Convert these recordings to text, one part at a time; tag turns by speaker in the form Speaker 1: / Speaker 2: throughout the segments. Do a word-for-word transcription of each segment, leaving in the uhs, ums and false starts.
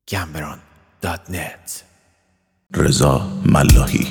Speaker 1: گمبران دات نت.
Speaker 2: رضا ملاحی.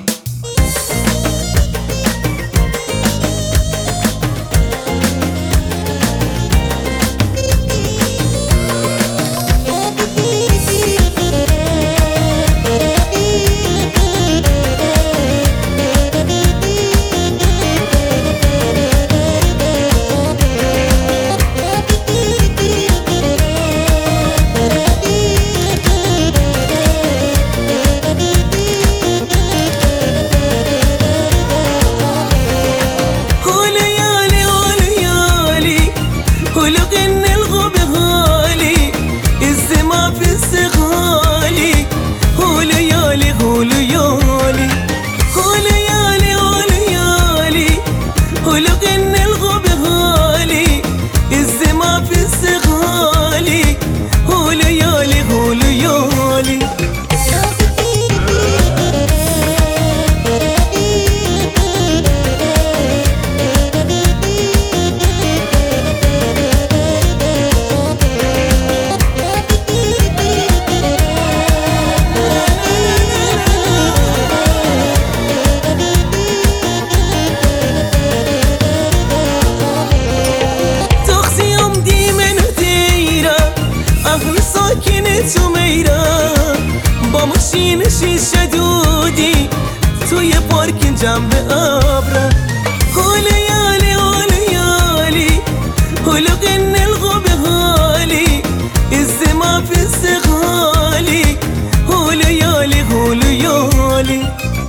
Speaker 3: تو میرم با ماشین شیشه دودی توی پارکینگ جنب ابرم. هولی یالی هولی یالی هلو قن الغو بحالي إز ما في استقالي. هولی یالی هولی یالی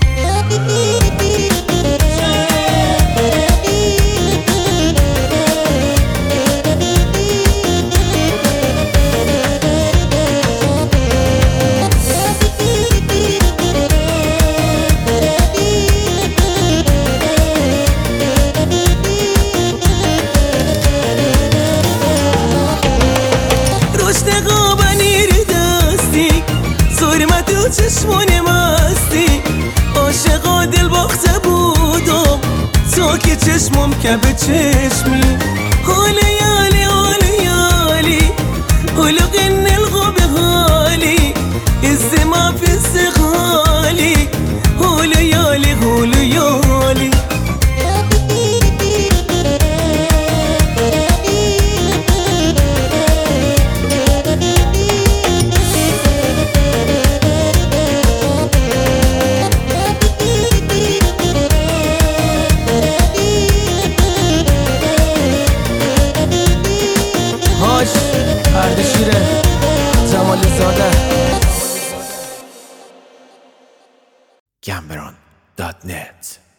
Speaker 3: تو چشمون مستی عاشقا دل باخته بودم تا که چشمم که به چشمی. هولی یالی هولی یالی هلو قن الغو بحالي إز ما في استقالي. هولی یالی هولی یالی اردشیر جمالی زاده.
Speaker 1: گمبران دات نت.